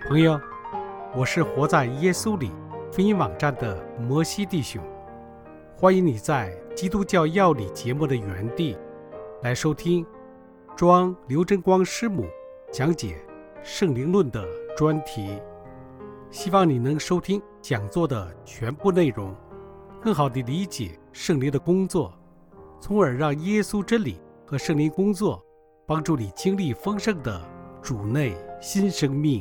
朋友，我是活在耶稣里福音网站的摩西弟兄，欢迎你在基督教要理节目的原地来收听庄刘真光师母讲解圣灵论的专题，希望你能收听讲座的全部内容，更好地理解圣灵的工作，从而让耶稣真理和圣灵工作帮助你经历丰盛的主内新生命。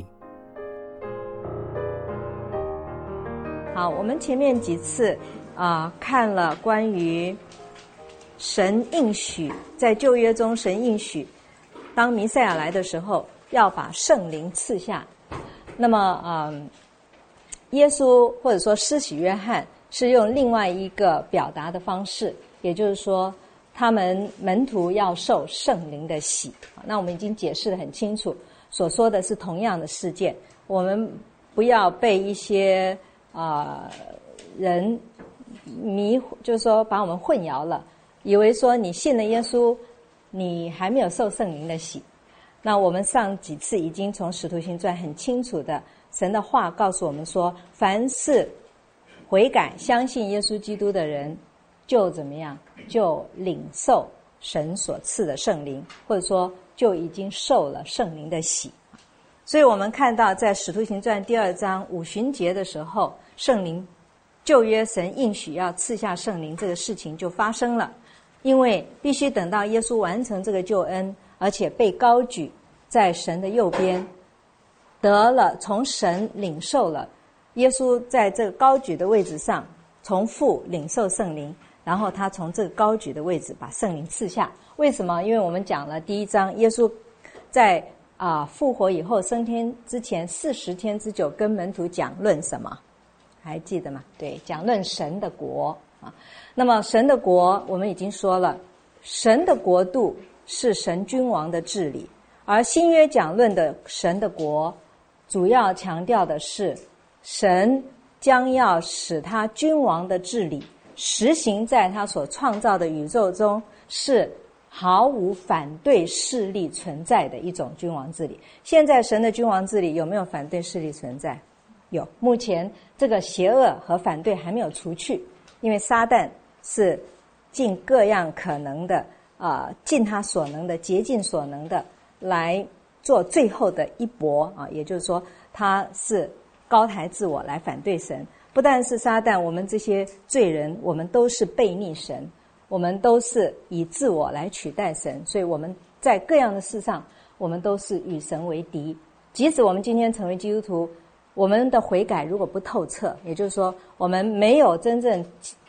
好，我们前面几次看了关于神应许，在旧约中神应许当弥赛亚来的时候要把圣灵赐下。那么耶稣或者说施洗约翰是用另外一个表达的方式，也就是说他们门徒要受圣灵的洗。那我们已经解释得很清楚，所说的是同样的事件，我们不要被一些人就是说把我们混淆了，以为说你信了耶稣，你还没有受圣灵的洗。那我们上几次已经从使徒行传很清楚的神的话告诉我们说，凡是悔改相信耶稣基督的人，就怎么样，就领受神所赐的圣灵，或者说就已经受了圣灵的洗。所以我们看到在使徒行传第2章五旬节的时候，圣灵旧约神应许要赐下圣灵这个事情就发生了，因为必须等到耶稣完成这个救恩，而且被高举在神的右边，得了从神领受了，耶稣在这个高举的位置上从父领受圣灵，然后他从这个高举的位置把圣灵赐下。为什么？因为我们讲了第1章，耶稣在复活以后升天之前40天之久跟门徒讲论什么？还记得吗？对，讲论神的国啊。那么神的国我们已经说了，神的国度是神君王的治理，而新约讲论的神的国主要强调的是神将要使他君王的治理实行在他所创造的宇宙中，是毫无反对势力存在的一种君王治理。现在神的君王治理有没有反对势力存在？有，目前这个邪恶和反对还没有除去，因为撒旦是尽各样可能的尽他所能的，竭尽所能的来做最后的一搏也就是说他是高抬自我来反对神。不但是撒旦，我们这些罪人，我们都是悖逆神，我们都是以自我来取代神，所以我们在各样的事上我们都是与神为敌。即使我们今天成为基督徒，我们的悔改如果不透彻，也就是说我们没有真正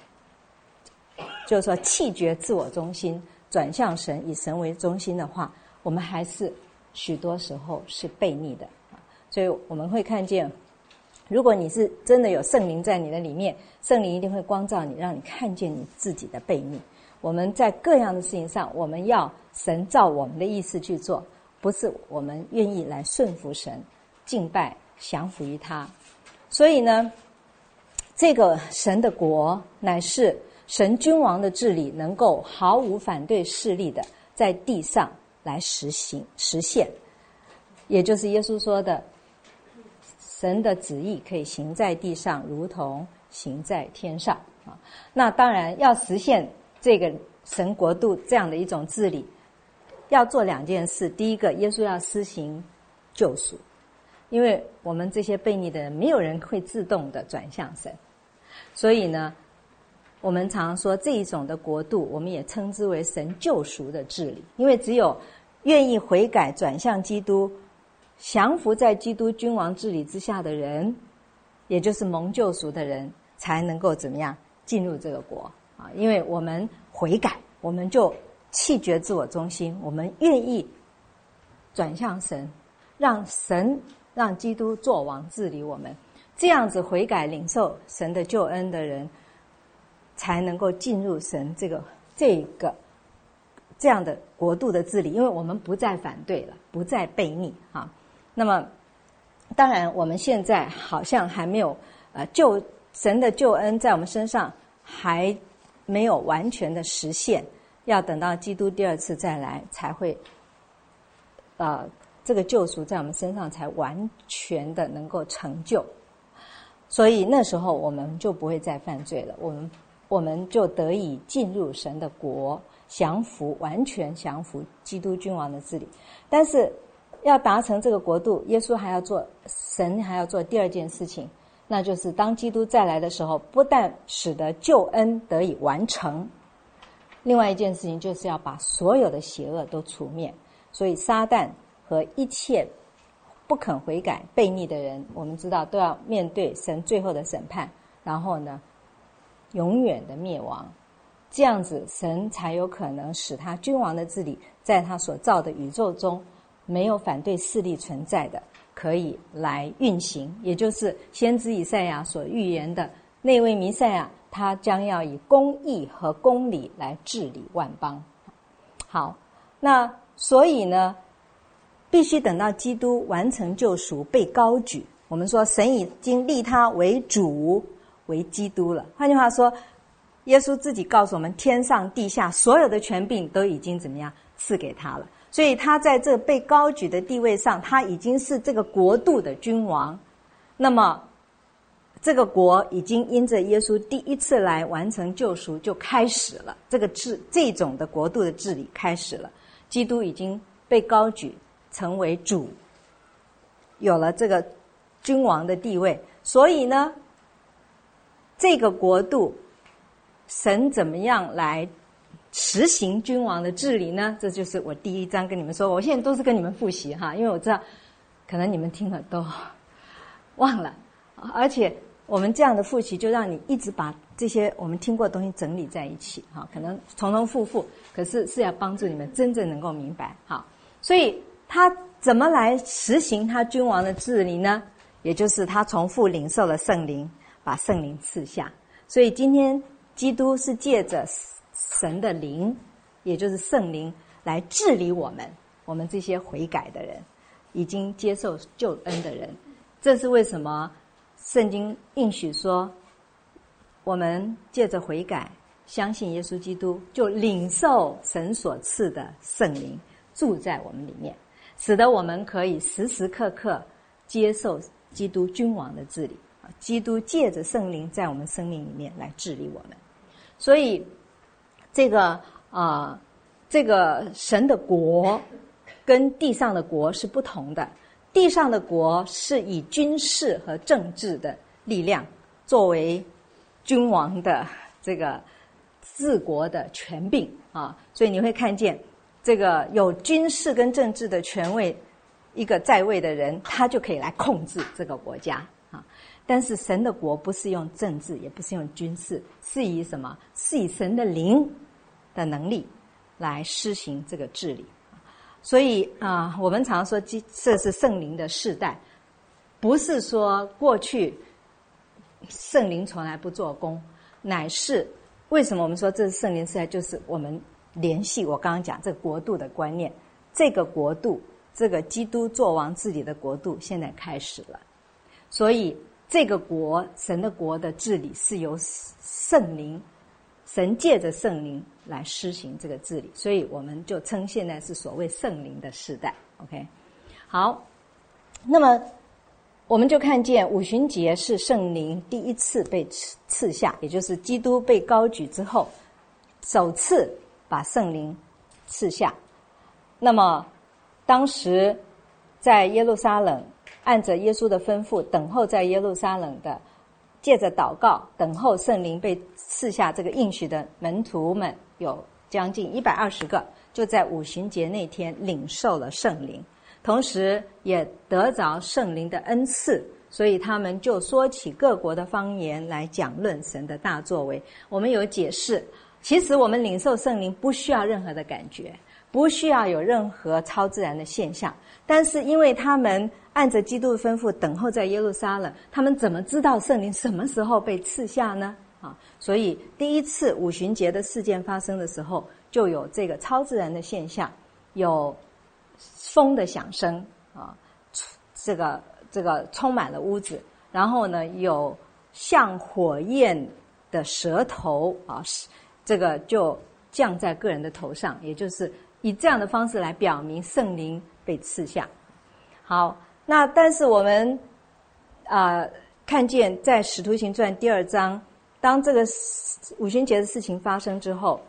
就是说弃绝自我中心，转向神，以神为中心的话，我们还是许多时候是悖逆的。所以我们会看见，如果你是真的有圣灵在你的里面，圣灵一定会光照你，让你看见你自己的悖逆。我们在各样的事情上，我们要神照我们的意思去做，不是我们愿意来顺服神，敬拜降服于他。所以呢，这个神的国乃是神君王的治理能够毫无反对势力的在地上来实现，也就是耶稣说的神的旨意可以行在地上如同行在天上那当然要实现这个神国度这样的一种治理，要做2件事。第一个，耶稣要施行救赎，因为我们这些悖逆的人，没有人会自动的转向神，所以呢我们常说这一种的国度我们也称之为神救赎的治理，因为只有愿意悔改转向基督，降服在基督君王治理之下的人，也就是蒙救赎的人，才能够怎么样进入这个国因为我们悔改，我们就弃绝自我中心，我们愿意转向神，让基督作王治理我们，这样子悔改领受神的救恩的人，才能够进入神这样的国度的治理，因为我们不再反对了，不再悖逆那么当然我们现在好像还没有神的救恩在我们身上还没有完全的实现，要等到基督第2次再来才会这个救赎在我们身上才完全的能够成就。所以那时候我们就不会再犯罪了，我们就得以进入神的国，降服，完全降服基督君王的治理。但是要达成这个国度，耶稣还要做，神还要做第二件事情，那就是当基督再来的时候，不但使得救恩得以完成，另外一件事情就是要把所有的邪恶都除灭。所以撒旦和一切不肯悔改悖逆的人，我们知道都要面对神最后的审判，然后呢永远的灭亡。这样子神才有可能使他君王的治理在他所造的宇宙中没有反对势力存在的，可以来运行。也就是先知以赛亚所预言的那位弥赛亚，他将要以公义和公理来治理万邦。好，那所以呢必须等到基督完成救赎被高举，我们说神已经立他为主为基督了。换句话说，耶稣自己告诉我们，天上地下所有的权柄都已经怎么样赐给他了。所以他在这被高举的地位上，他已经是这个国度的君王。那么这个国已经因着耶稣第一次来完成救赎就开始了，这种的国度的治理开始了。基督已经被高举成为主，有了这个君王的地位。所以呢这个国度神怎么样来实行君王的治理呢？这就是我第一章跟你们说，我现在都是跟你们复习哈，因为我知道可能你们听了都忘了，而且我们这样的复习就让你一直把这些我们听过的东西整理在一起哈，可能重重复复，可是是要帮助你们真正能够明白。好，所以他怎么来实行他君王的治理呢？也就是他从父领受了圣灵，把圣灵赐下。所以今天基督是借着神的灵，也就是圣灵来治理我们这些悔改的人，已经接受救恩的人。这是为什么圣经应许说，我们借着悔改相信耶稣基督，就领受神所赐的圣灵住在我们里面，使得我们可以时时刻刻接受基督君王的治理。基督借着圣灵在我们生命里面来治理我们。所以这个神的国跟地上的国是不同的。地上的国是以军事和政治的力量作为君王的这个治国的权柄啊，所以你会看见这个有军事跟政治的权位，一个在位的人他就可以来控制这个国家啊。但是神的国不是用政治，也不是用军事，是以什么？是以神的灵的能力来施行这个治理。所以我们常说这是圣灵的世代，不是说过去圣灵从来不做工，乃是为什么我们说这是圣灵世代，就是我们联系我刚刚讲这个国度的观念，这个国度，这个基督作王治理的国度现在开始了。所以这个国，神的国的治理是由圣灵，神借着圣灵来施行这个治理，所以我们就称现在是所谓圣灵的时代。 OK， 好，那么我们就看见五旬节是圣灵第一次被赐下，也就是基督被高举之后首次把圣灵赐下。那么当时在耶路撒冷按着耶稣的吩咐等候在耶路撒冷的，借着祷告等候圣灵被赐下这个应许的门徒们有将近120个，就在五旬节那天领受了圣灵，同时也得着圣灵的恩赐，所以他们就说起各国的方言来讲论神的大作为。我们有解释，其实我们领受圣灵不需要任何的感觉，不需要有任何超自然的现象，但是因为他们按着基督的吩咐等候在耶路撒冷，他们怎么知道圣灵什么时候被赐下呢？所以第一次五旬节的事件发生的时候，就有这个超自然的现象，有风的响声这个充满了屋子，然后呢有像火焰的舌头这个就降在个人的头上，也就是以这样的方式来表明圣灵被赐下。 好，那但是我们看见在《使徒行传》第2章，当这个五旬节的事情发生之后，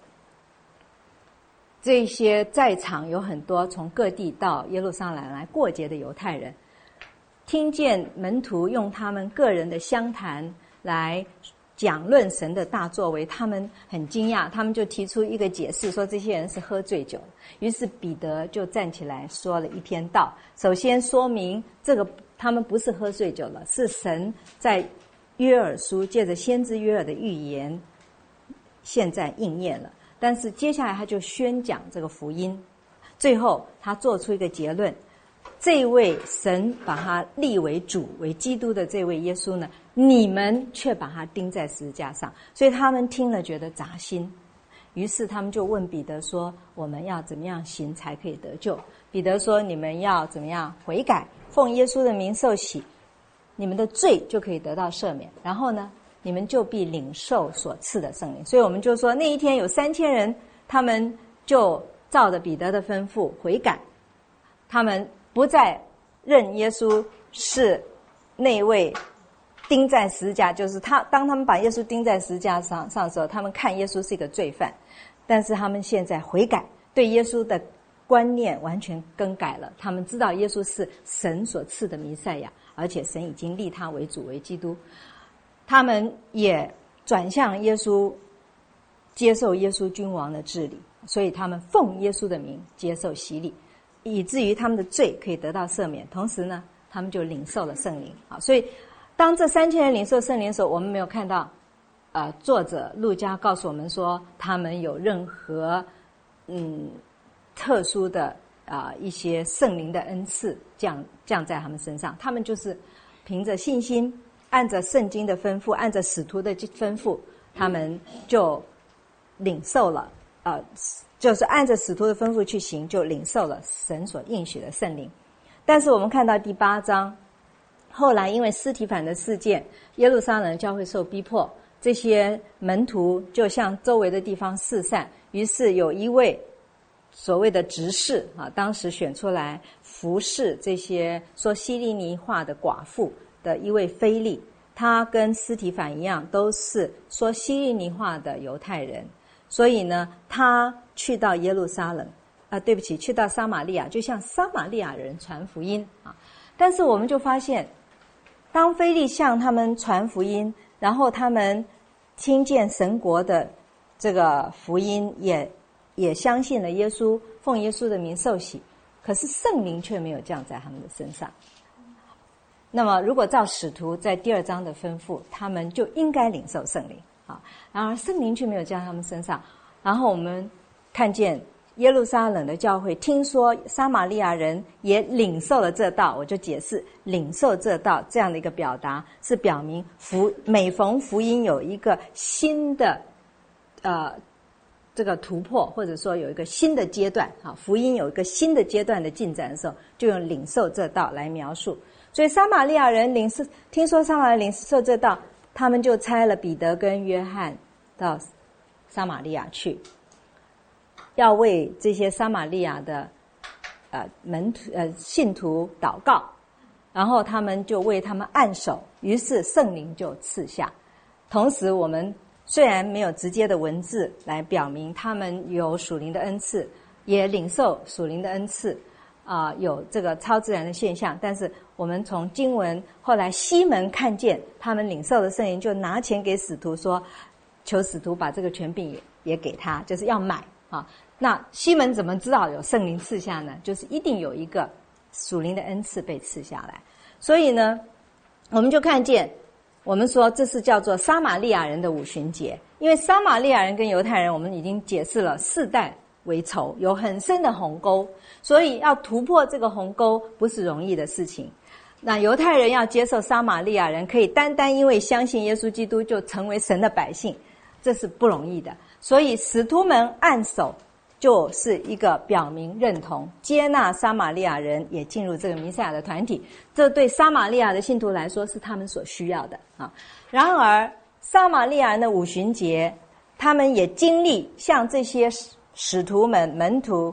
这些在场有很多从各地到耶路撒冷来过节的犹太人，听见门徒用他们个人的相谈来讲论神的大作为，他们很惊讶，他们就提出一个解释，说这些人是喝醉酒。于是彼得就站起来说了一篇道，首先说明这个他们不是喝醉酒了，是神在约珥书借着先知约珥的预言现在应验了。但是接下来他就宣讲这个福音，最后他做出一个结论，这位神把他立为主为基督的这位耶稣呢，你们却把他钉在十字架上。所以他们听了觉得扎心，于是他们就问彼得说，我们要怎么样行才可以得救？彼得说，你们要怎么样悔改，奉耶稣的名受洗，你们的罪就可以得到赦免，然后呢，你们就必领受所赐的圣灵。所以我们就说那一天有3000人，他们就照着彼得的吩咐悔改，他们不再认耶稣是那位钉在十字架，就是当他们把耶稣钉在十字架上的时候，他们看耶稣是一个罪犯，但是他们现在悔改，对耶稣的观念完全更改了，他们知道耶稣是神所赐的弥赛亚，而且神已经立他为主为基督，他们也转向耶稣，接受耶稣君王的治理，所以他们奉耶稣的名接受洗礼，以至于他们的罪可以得到赦免，同时呢，他们就领受了圣灵。好，所以当这3000人领受圣灵的时候，我们没有看到作者路加告诉我们说他们有任何特殊的一些圣灵的恩赐降在他们身上，他们就是凭着信心，按着圣经的吩咐，按着使徒的吩咐，他们就领受了就是按着使徒的吩咐去行，就领受了神所应许的圣灵。但是我们看到第8章，后来因为司提反的事件，耶路撒冷教会受逼迫，这些门徒就向周围的地方四散，于是有一位所谓的执事当时选出来服侍这些说希利尼话的寡妇的一位腓利，他跟司提反一样都是说希利尼话的犹太人，所以呢，他去到耶路撒冷去到撒玛利亚，就向撒玛利亚人传福音但是我们就发现，当腓利向他们传福音，然后他们听见神国的这个福音，也相信了耶稣，奉耶稣的名受洗，可是圣灵却没有降在他们的身上。那么如果照使徒在第2章的吩咐，他们就应该领受圣灵然而圣灵却没有降在他们身上。然后我们看见耶路撒冷的教会听说撒玛利亚人也领受了这道，我就解释领受这道这样的一个表达，是表明每逢福音有一个新的这个突破，或者说有一个新的阶段福音有一个新的阶段的进展的时候，就用领受这道来描述。所以撒玛利亚人听说撒玛利亚领受这道，他们就差了彼得跟约翰到撒玛利亚去，要为这些撒玛利亚的信徒祷告，然后他们就为他们按手，于是圣灵就赐下。同时我们虽然没有直接的文字来表明他们有属灵的恩赐，也领受属灵的恩赐有这个超自然的现象，但是我们从经文后来西门看见他们领受的圣灵，就拿钱给使徒说，求使徒把这个权柄也给他，就是要买那西门怎么知道有圣灵赐下呢？就是一定有一个属灵的恩赐被赐下来。所以呢，我们就看见，我们说这是叫做撒玛利亚人的五旬节，因为撒玛利亚人跟犹太人我们已经解释了世代为仇，有很深的鸿沟，所以要突破这个鸿沟不是容易的事情。那犹太人要接受撒玛利亚人，可以单单因为相信耶稣基督就成为神的百姓，这是不容易的。所以使徒们按手就是一个表明认同接纳撒玛利亚人也进入这个弥赛亚的团体，这对撒玛利亚的信徒来说是他们所需要的然而撒玛利亚人的五旬节，他们也经历像这些使徒们门徒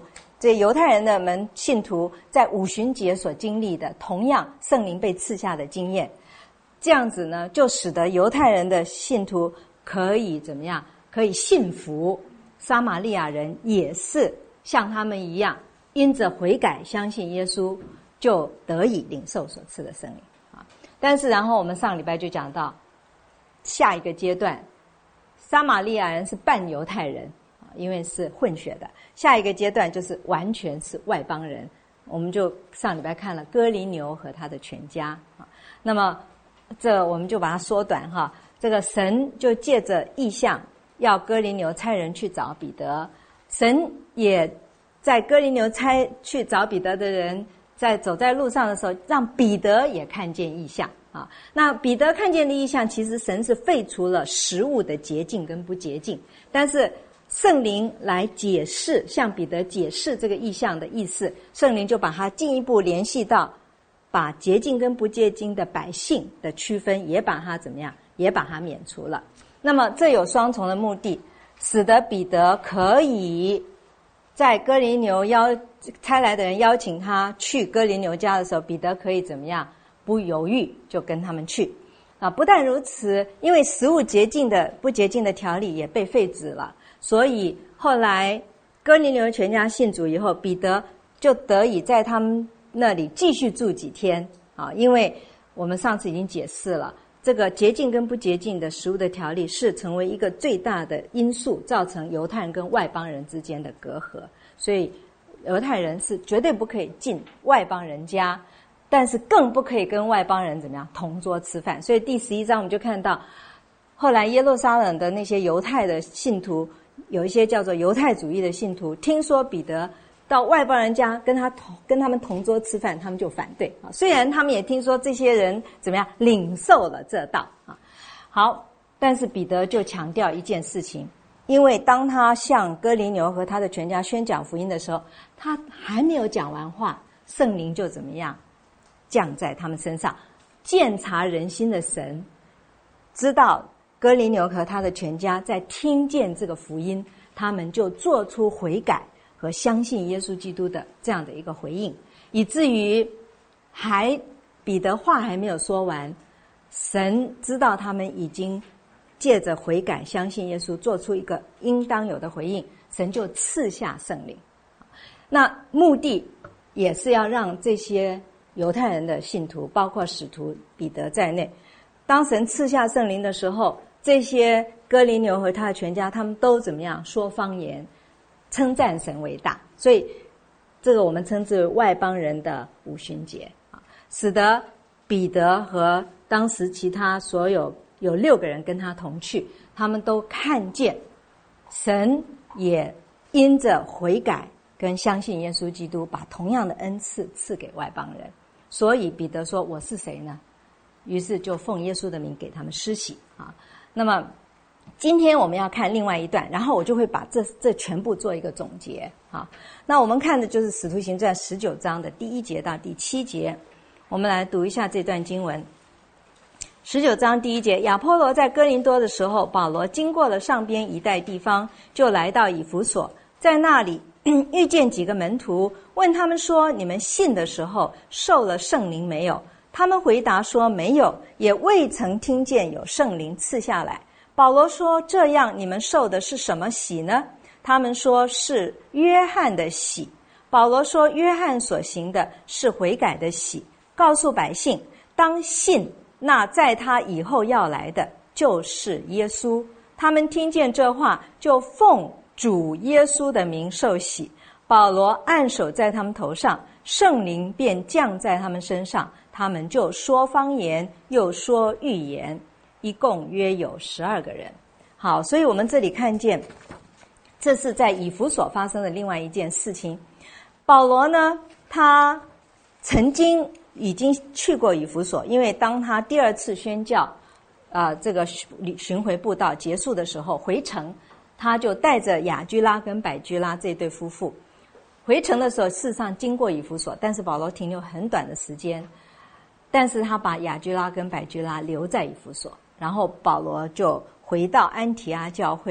这犹太人的信徒在五旬节所经历的同样圣灵被赐下的经验，这样子呢，就使得犹太人的信徒可以怎么样？可以信服撒玛利亚人，也是像他们一样，因着悔改相信耶稣，就得以领受所赐的圣灵啊。但是然后我们上礼拜就讲到下一个阶段，撒玛利亚人是半犹太人啊，因为是混血的。下一个阶段就是完全是外邦人，我们就上礼拜看了哥尼流和他的全家啊。那么这我们就把它缩短哈，这个神就借着异象要哥尼流差人去找彼得，神也在哥尼流差去找彼得的人，在走在路上的时候，让彼得也看见异象啊。那彼得看见的异象，其实神是废除了食物的洁净跟不洁净，但是圣灵来解释，向彼得解释这个异象的意思，圣灵就把它进一步联系到把洁净跟不洁净的百姓的区分，也把它怎么样，也把它免除了。那么这有双重的目的，使得彼得可以在哥尼流差来的人邀请他去哥尼流家的时候，彼得可以怎么样，不犹豫就跟他们去啊。不但如此，因为食物洁净的不洁净的条例也被废止了，所以后来哥尼流全家信主以后，彼得就得以在他们那里继续住几天啊。因为我们上次已经解释了，这个洁净跟不洁净的食物的条例是成为一个最大的因素，造成犹太人跟外邦人之间的隔阂，所以犹太人是绝对不可以进外邦人家，但是更不可以跟外邦人怎么样同桌吃饭。所以第11章我们就看到，后来耶路撒冷的那些犹太的信徒，有一些叫做犹太主义的信徒，听说彼得到外邦人家跟他们同桌吃饭，他们就反对啊。虽然他们也听说这些人怎么样领受了这道啊，好，但是彼得就强调一件事情，因为当他向哥尼流和他的全家宣讲福音的时候，他还没有讲完话，圣灵就怎么样降在他们身上。鉴察人心的神知道哥尼流和他的全家在听见这个福音，他们就做出悔改和相信耶稣基督的这样的一个回应，以至于彼得话还没有说完，神知道他们已经借着悔改相信耶稣做出一个应当有的回应，神就赐下圣灵。那目的也是要让这些犹太人的信徒，包括使徒彼得在内，当神赐下圣灵的时候，这些哥尼流和他的全家他们都怎么样说方言，称赞神为大。所以这个我们称之为外邦人的五旬节啊，使得彼得和当时其他所有6个人跟他同去，他们都看见神也因着悔改跟相信耶稣基督，把同样的恩赐赐给外邦人。所以彼得说，我是谁呢？于是就奉耶稣的名给他们施洗啊。那么今天我们要看另外一段，然后我就会把这全部做一个总结啊。那我们看的就是使徒行传19章的第1节到第7节，我们来读一下这段经文。19章第1节，亚波罗在哥林多的时候，保罗经过了上边一带地方，就来到以弗所，在那里遇见几个门徒，问他们说，你们信的时候受了圣灵没有？他们回答说，没有，也未曾听见有圣灵赐下来。保罗说，这样你们受的是什么洗呢？他们说，是约翰的洗。保罗说，约翰所行的是悔改的洗，告诉百姓当信那在他以后要来的就是耶稣。他们听见这话，就奉主耶稣的名受洗。保罗按手在他们头上，圣灵便降在他们身上，他们就说方言，又说预言，一共约有12个人。好，所以我们这里看见，这是在以弗所发生的另外一件事情。保罗呢，他曾经已经去过以弗所，因为当他第2次宣教这个巡回布道结束的时候，回程他就带着雅居拉跟百居拉这对夫妇回程的时候，事实上经过以弗所，但是保罗停留很短的时间，但是他把雅居拉跟百居拉留在以弗所，然后保罗就回到安提阿教会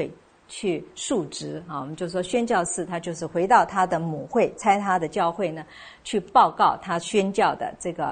去述职啊，我们就说宣教士他就是回到他的母会，差他的教会呢去报告他宣教的这个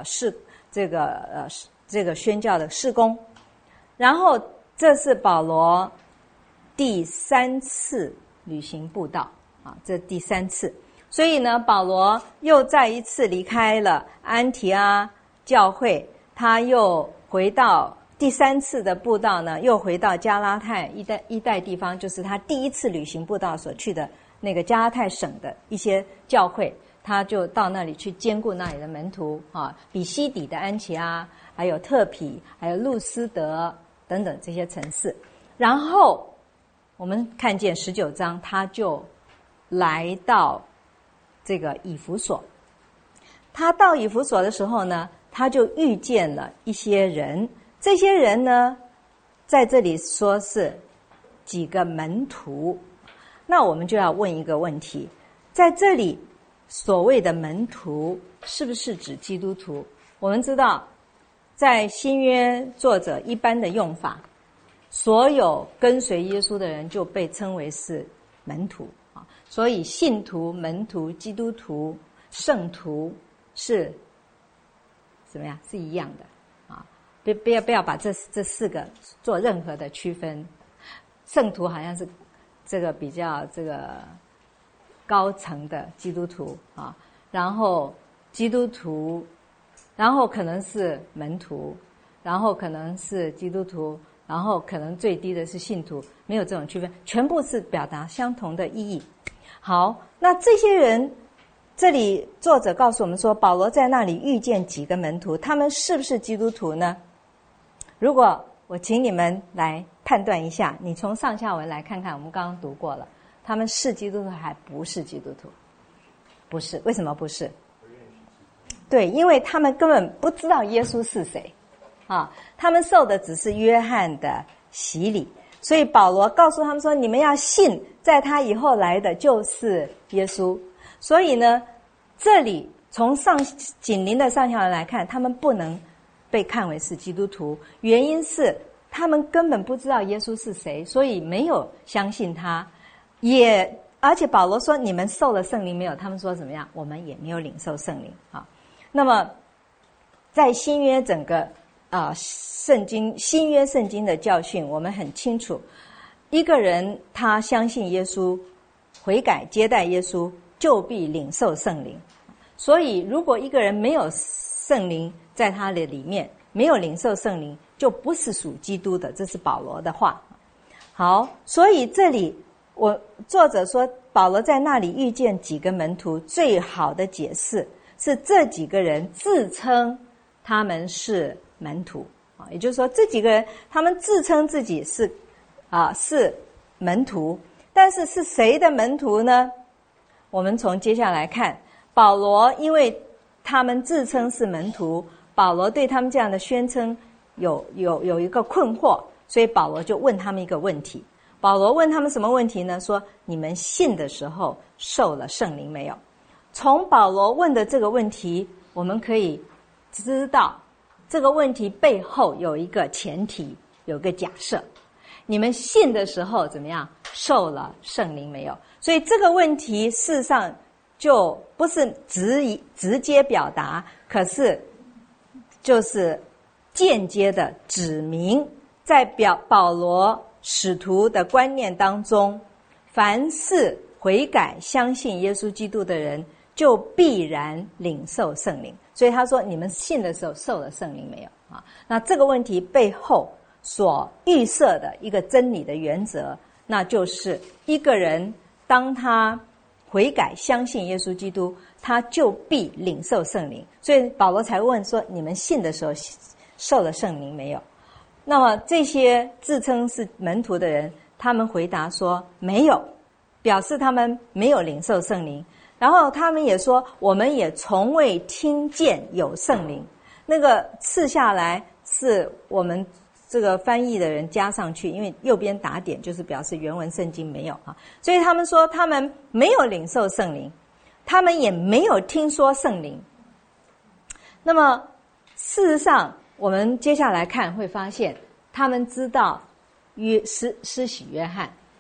宣教的事工。然后这是保罗第3次旅行布道啊，这第3次。所以呢，保罗又再一次离开了安提阿教会，他又回到第3次的布道呢，又回到加拉太一带地方，就是他第1次旅行布道所去的那个加拉太省的一些教会，他就到那里去兼顾那里的门徒啊，比西底的安提阿，还有特毗，还有路斯德等等这些城市。然后我们看见19章，他就来到这个以弗所。他到以弗所的时候呢，他就遇见了一些人，这些人呢在这里说是几个门徒。那我们就要问一个问题，在这里所谓的门徒是不是指基督徒？我们知道在新约作者一般的用法，所有跟随耶稣的人就被称为是门徒啊，所以信徒、门徒、基督徒、圣徒是怎么样？是一样的啊！不要把这4个做任何的区分。圣徒好像是这个比较这个高层的基督徒啊，然后基督徒，然后可能是门徒，然后可能是基督徒，然后可能最低的是信徒，没有这种区分，全部是表达相同的意义。好，那这些人，这里作者告诉我们说，保罗在那里遇见几个门徒，他们是不是基督徒呢？如果我请你们来判断一下，你从上下文来看看，我们刚刚读过了，他们是基督徒还不是基督徒？不是，为什么不是？对，因为他们根本不知道耶稣是谁啊，他们受的只是约翰的洗礼，所以保罗告诉他们说，你们要信在他以后来的就是耶稣。所以呢，这里从紧邻的上下文来看，他们不能被看为是基督徒，原因是他们根本不知道耶稣是谁，所以没有相信他。而且保罗说你们受了圣灵没有？他们说怎么样？我们也没有领受圣灵啊。那么在新约整个新约圣经的教训，我们很清楚，一个人他相信耶稣，悔改接待耶稣，就必领受圣灵。所以如果一个人没有圣灵在他的里面，没有领受圣灵，就不是属基督的，这是保罗的话。好，所以这里作者说保罗在那里遇见几个门徒，最好的解释是这几个人自称他们是门徒啊，也就是说这几个人他们自称自己是门徒，但是是谁的门徒呢？我们从接下来看，保罗因为他们自称是门徒，保罗对他们这样的宣称有一个困惑，所以保罗就问他们一个问题。保罗问他们什么问题呢？说你们信的时候受了圣灵没有？从保罗问的这个问题，我们可以知道这个问题背后有一个前提，有个假设，你们信的时候怎么样？受了圣灵没有？所以这个问题事实上就不是直接表达，可是就是间接的指明，在保罗使徒的观念当中，凡是悔改相信耶稣基督的人，就必然领受圣灵。所以他说你们信的时候受了圣灵没有啊？那这个问题背后所预设的一个真理的原则，那就是一个人当他悔改相信耶稣基督，他就必领受圣灵。所以保罗才问说你们信的时候受了圣灵没有？那么这些自称是门徒的人，他们回答说没有，表示他们没有领受圣灵。然后他们也说我们也从未听见有圣灵。那个次下来是我们这个翻译的人加上去，因为右边打点就是表示原文圣经没有啊，所以他们说他们没有领受圣灵，他们也没有听说圣灵。那么事实上我们接下来看会发现，他们知道施洗约翰，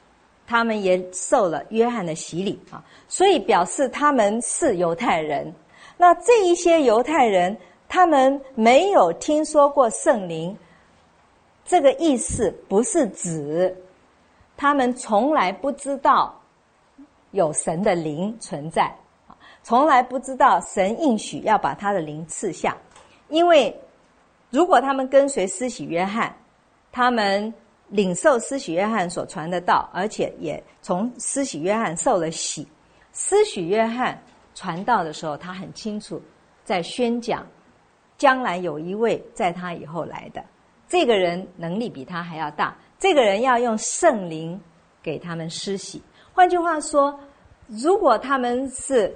他们也受了约翰的洗礼啊，所以表示他们是犹太人。那这一些犹太人，他们没有听说过圣灵，这个意思不是指他们从来不知道有神的灵存在，从来不知道神应许要把他的灵赐下。因为如果他们跟随施洗约翰，他们领受施洗约翰所传的道，而且也从施洗约翰受了洗。施洗约翰传道的时候，他很清楚在宣讲将来有一位在他以后来的，这个人能力比他还要大，这个人要用圣灵给他们施洗。换句话说，如果他们是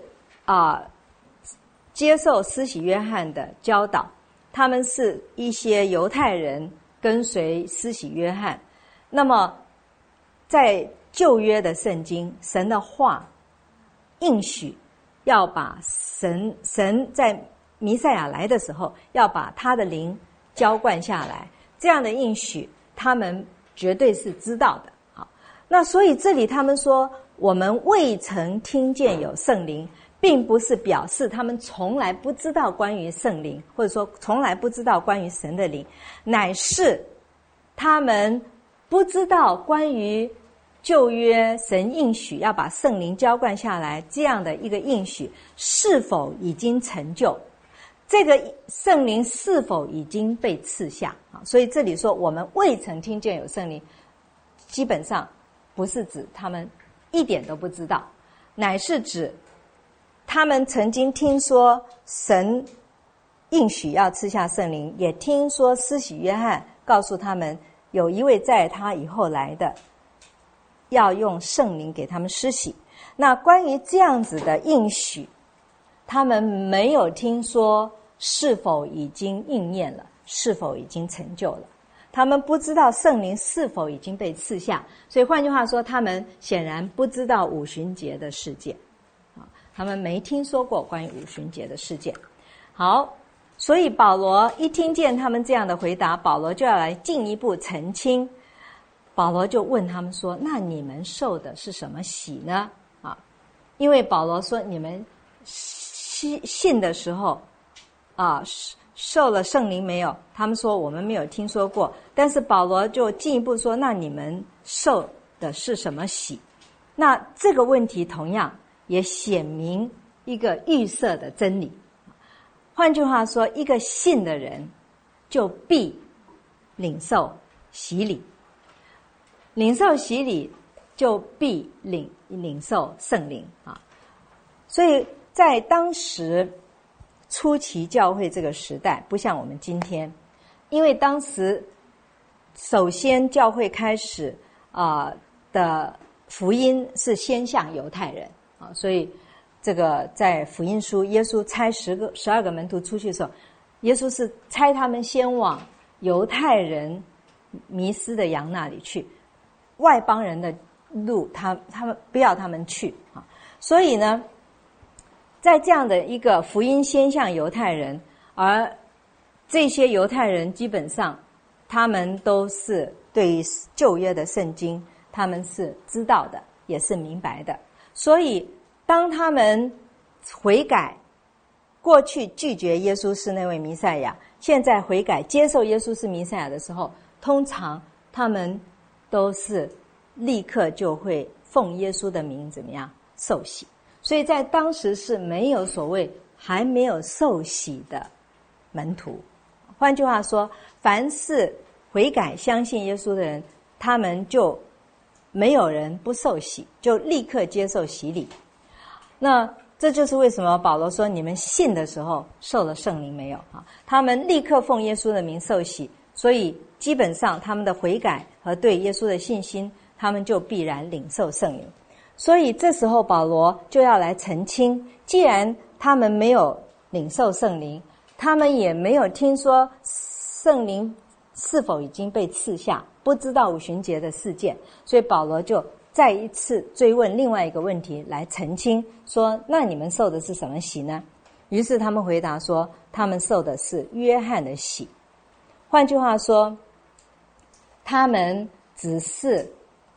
接受施洗约翰的教导，他们是一些犹太人跟随施洗约翰，那么在旧约的圣经，神的话应许要把神在弥赛亚来的时候要把他的灵浇灌下来，这样的应许他们绝对是知道的。好，那所以这里他们说我们未曾听见有圣灵，并不是表示他们从来不知道关于圣灵，或者说从来不知道关于神的灵，乃是他们不知道关于旧约神应许要把圣灵浇灌下来这样的一个应许是否已经成就，这个圣灵是否已经被赐下。所以这里说我们未曾听见有圣灵，基本上不是指他们一点都不知道，乃是指他们曾经听说神应许要赐下圣灵，也听说施洗约翰告诉他们有一位在他以后来的要用圣灵给他们施洗。那关于这样子的应许，他们没有听说是否已经应验了，是否已经成就了，他们不知道圣灵是否已经被赐下。所以换句话说，他们显然不知道五旬节的事件，他们没听说过关于五旬节的事件。好，所以保罗一听见他们这样的回答，保罗就要来进一步澄清。保罗就问他们说，那你们受的是什么洗呢？因为保罗说你们信的时候受了圣灵没有？他们说我们没有听说过。但是保罗就进一步说，那你们受的是什么洗？那这个问题同样也显明一个预设的真理。换句话说，一个信的人就必领受洗礼，领受洗礼就必领受圣灵啊。所以在当时初期教会这个时代，不像我们今天，因为当时首先教会开始的福音是先向犹太人啊，所以这个在福音书，耶稣差12个门徒出去的时候，耶稣是差他们先往犹太人迷失的羊那里去，外邦人的路他们不要他们去啊。所以呢，在这样的一个福音先向犹太人，而这些犹太人基本上他们都是对于旧约的圣经他们是知道的，也是明白的。所以当他们悔改，过去拒绝耶稣是那位弥赛亚，现在悔改接受耶稣是弥赛亚的时候，通常他们都是立刻就会奉耶稣的名怎么样受洗。所以在当时是没有所谓还没有受洗的门徒。换句话说，凡是悔改相信耶稣的人，他们就没有人不受洗，就立刻接受洗礼。那这就是为什么保罗说你们信的时候受了圣灵没有啊？他们立刻奉耶稣的名受洗，所以基本上他们的悔改和对耶稣的信心，他们就必然领受圣灵。所以这时候保罗就要来澄清，既然他们没有领受圣灵，他们也没有听说圣灵是否已经被赐下，不知道五旬节的事件，所以保罗就再一次追问另外一个问题来澄清，说那你们受的是什么洗呢？于是他们回答说，他们受的是约翰的洗。换句话说，他们只是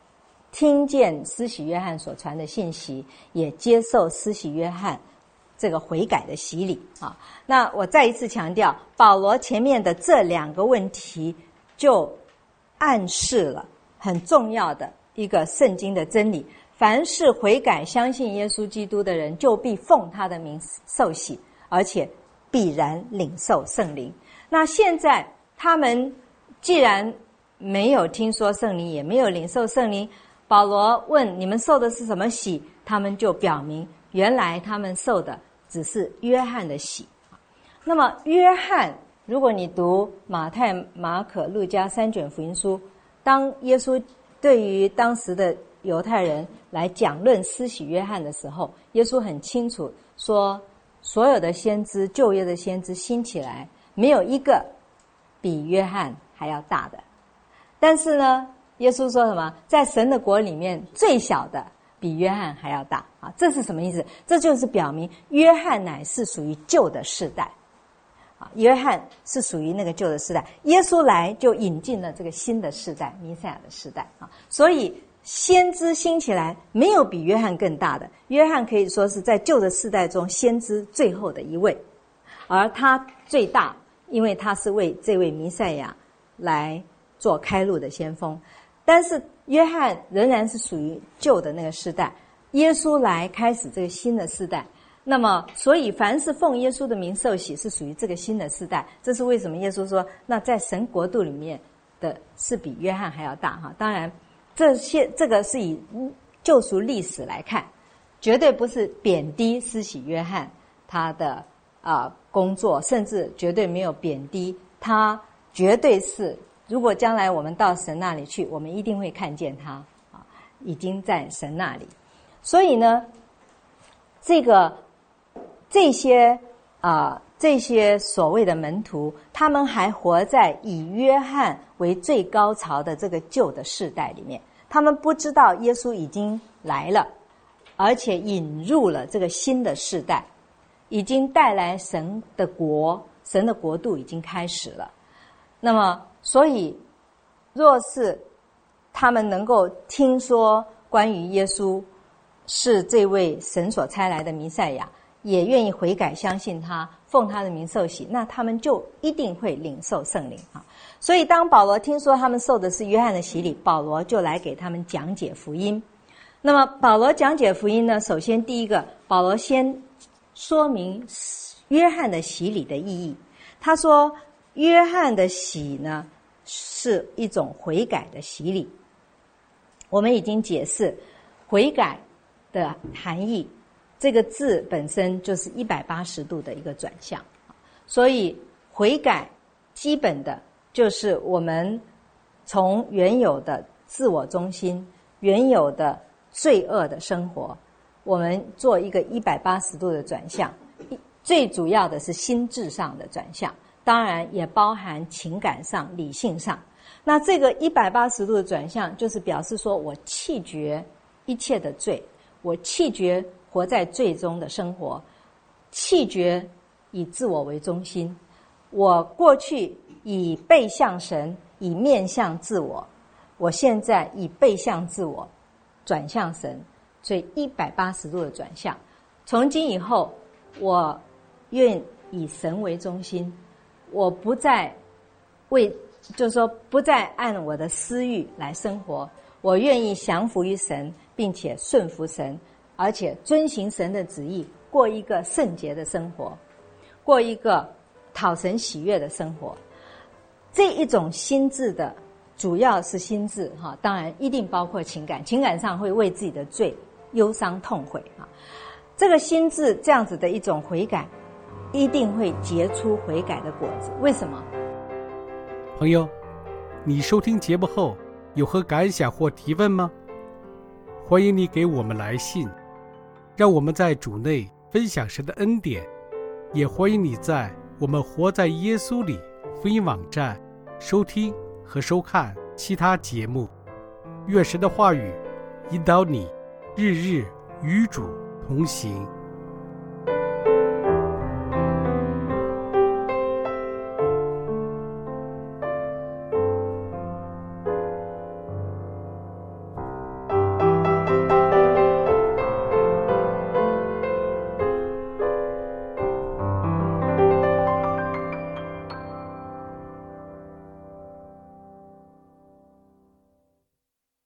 听见施洗约翰所传的信息，也接受施洗约翰这个悔改的洗礼啊。那我再一次强调，保罗前面的这2个问题就暗示了很重要的一个圣经的真理：凡是悔改相信耶稣基督的人，就必奉他的名受洗，而且必然领受圣灵。那现在他们既然没有听说圣灵，也没有领受圣灵，保罗问你们受的是什么洗，他们就表明原来他们受的只是约翰的洗。那么约翰，如果你读马太、马可、路加3卷福音书，当耶稣对于当时的犹太人来讲论施洗约翰的时候，耶稣很清楚说，所有的先知，旧约的先知兴起来，没有一个比约翰还要大的。但是呢，耶稣说什么？在神的国里面，最小的比约翰还要大啊！这是什么意思？这就是表明约翰乃是属于旧的世代啊，约翰是属于那个旧的世代，耶稣来就引进了这个新的世代，弥赛亚的世代啊。所以先知兴起来，没有比约翰更大的。约翰可以说是在旧的世代中先知最后的一位，而他最大，因为他是为这位弥赛亚来做开路的先锋。但是约翰仍然是属于旧的那个世代，耶稣来开始这个新的世代。那么所以凡是奉耶稣的名受洗，是属于这个新的世代。这是为什么耶稣说那在神国度里面的是比约翰还要大哈。当然这个是以救赎历史来看，绝对不是贬低施洗约翰他的工作，甚至绝对没有贬低他，绝对是，如果将来我们到神那里去，我们一定会看见他啊，已经在神那里。所以呢，这些所谓的门徒，他们还活在以约翰为最高潮的这个旧的世代里面，他们不知道耶稣已经来了，而且引入了这个新的世代，已经带来神的国，神的国度已经开始了。那么所以若是他们能够听说关于耶稣是这位神所差来的弥赛亚，也愿意悔改相信他，奉他的名受洗，那他们就一定会领受圣灵啊。所以当保罗听说他们受的是约翰的洗礼，保罗就来给他们讲解福音。那么保罗讲解福音呢，首先第一个，保罗先说明约翰的洗礼的意义。他说约翰的洗呢是一种悔改的洗礼。我们已经解释悔改的含义，这个字本身就是180度的一个转向。所以悔改基本的就是我们从原有的自我中心，原有的罪恶的生活，我们做一个180度的转向。最主要的是心智上的转向，当然也包含情感上、理性上。那这个180度的转向，就是表示说我弃绝一切的罪，我弃绝活在罪中的生活，弃绝以自我为中心。我过去以背向神，以面向自我，我现在以背向自我转向神，所以180度的转向。从今以后，我愿以神为中心，我不再就是说不再按我的私欲来生活，我愿意降服于神，并且顺服神，而且遵行神的旨意，过一个圣洁的生活，过一个讨神喜悦的生活。这一种心智的，主要是心智哈，当然一定包括情感，情感上会为自己的罪忧伤痛悔啊。这个心智这样子的一种悔改，一定会结出悔改的果子。为什么？ 朋友，你收听节目后有何感想或提问吗？欢迎你给我们来信，让我们在主内分享神的恩典。也欢迎你在我们活在耶稣里福音网站收听和收看其他节目。愿神的话语引导你，日日与主同行。